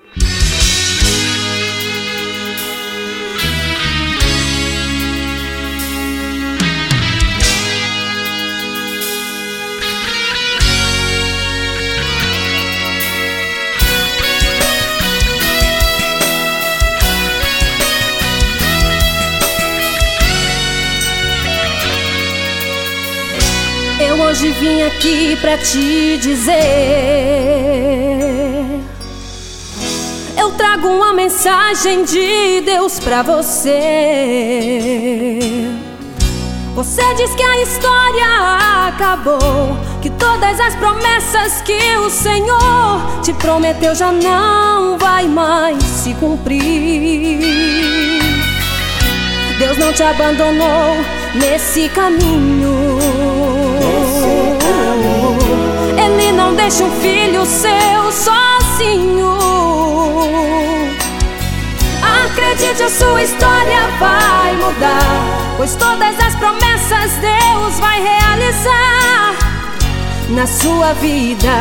Eu hoje vim aqui pra te dizer, eu trago uma mensagem de Deus pra você. Você diz que a história acabou, que todas as promessas que o Senhor te prometeu já não vai mais se cumprir. Deus não te abandonou nesse caminho. Ele não deixa um filho seu sozinho. Acredite, a sua história vai mudar, pois todas as promessas Deus vai realizar na sua vida.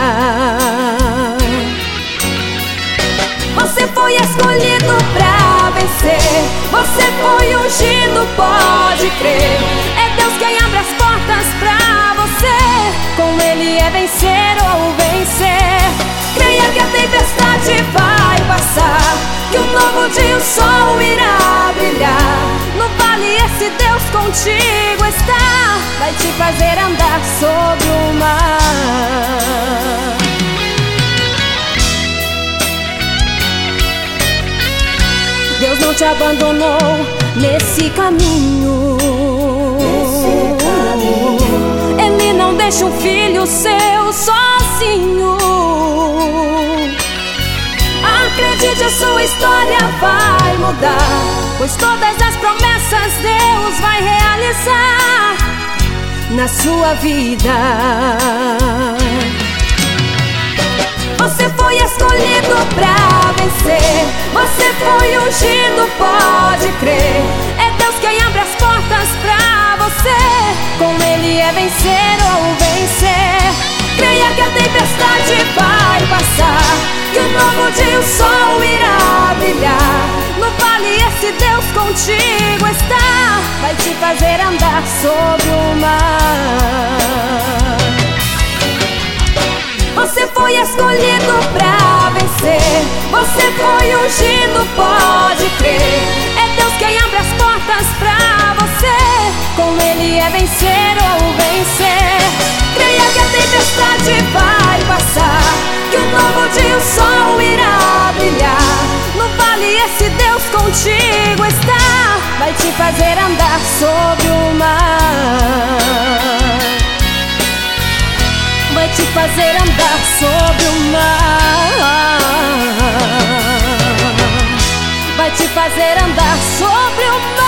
Você foi escolhido pra vencer, você foi ungido, pode crer. É Deus quem abre as portas pra você, com Ele é vencer ou vencer. Creia que a tempestade vai passar, que um novo dia o sol irá brilhar. No vale esse Deus contigo está, vai te fazer andar sobre o mar. Deus não te abandonou nesse caminho. Ele não deixa um filho seu sozinho. Acredite, a sua história vai mudar, pois todas as promessas Deus vai realizar na sua vida. Você foi escolhido pra vencer, você foi ungido, pode crer. É Deus quem abre as portas pra você, com Ele é vencer ou vencer. Creia que a tempestade vai passar, que um novo dia o sol irá brilhar. No vale esse Deus contigo está, vai te fazer andar sobre o mar. Você foi escolhido pra vencer, você foi ungido, pode crer. É Deus quem abre as portas pra você, com Ele é vencer ou vencer. Creia que a tempestade vai passar, que um novo dia o sol irá brilhar. No vale esse Deus contigo está, vai te fazer andar sobre o mar. Vai te fazer andar sobre o mar. Vai te fazer andar sobre o mar.